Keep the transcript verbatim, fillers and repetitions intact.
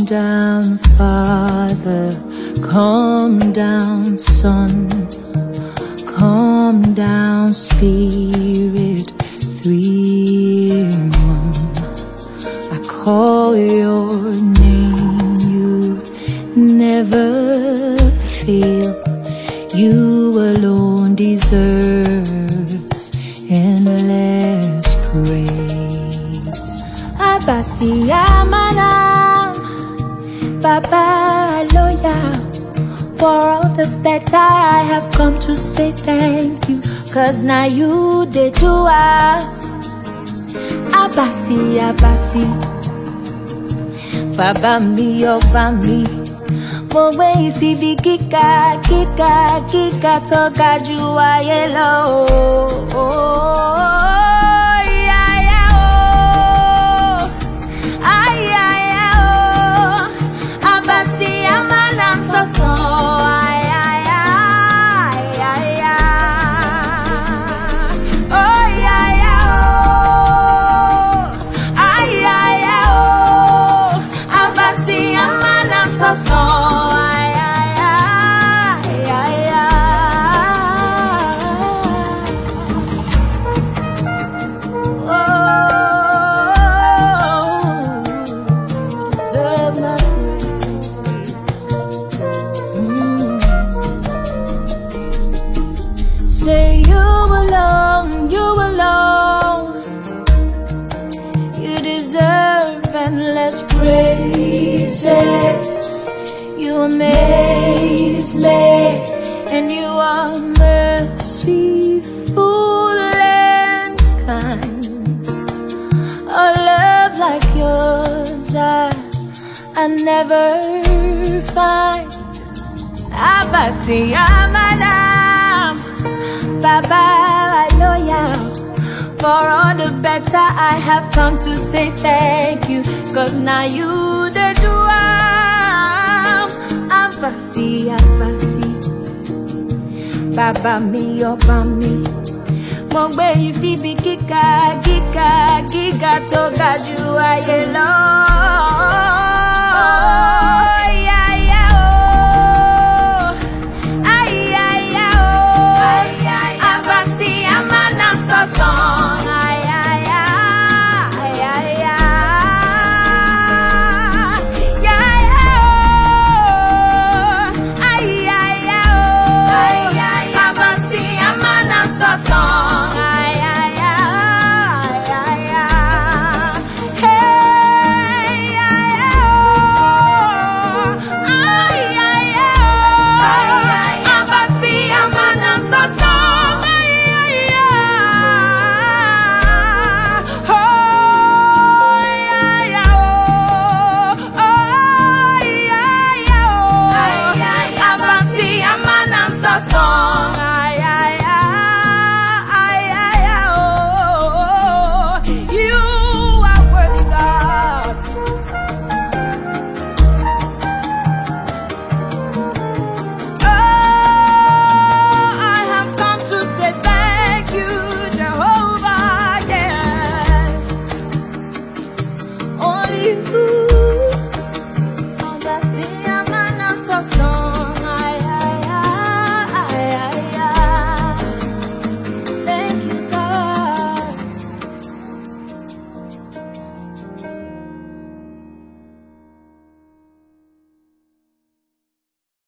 down, Father, come down, Son, come down, Spirit, three in one. I call your name, you never fail. You alone deserves endless praise. Abasi Amanam, Baba Loya. For all the better I have come to say thank you, cause now you the doer. Abasi, Abasi, Baba mi, Oba mi. Mo gbe isibi kika, kika, kika to ga ju aye lo. Say you alone, you alone, you deserve endless praises. You amaze me, and you are merciful and kind. A love like yours I, I never find. Abasi Amanam, Baba Loya. For all the better I have come to say thank you, cause now you the doer. Abasi, Abasi, Baba mi, Oba mi. Mo gbe isibi kika, kika, kika to ga ju aye lo.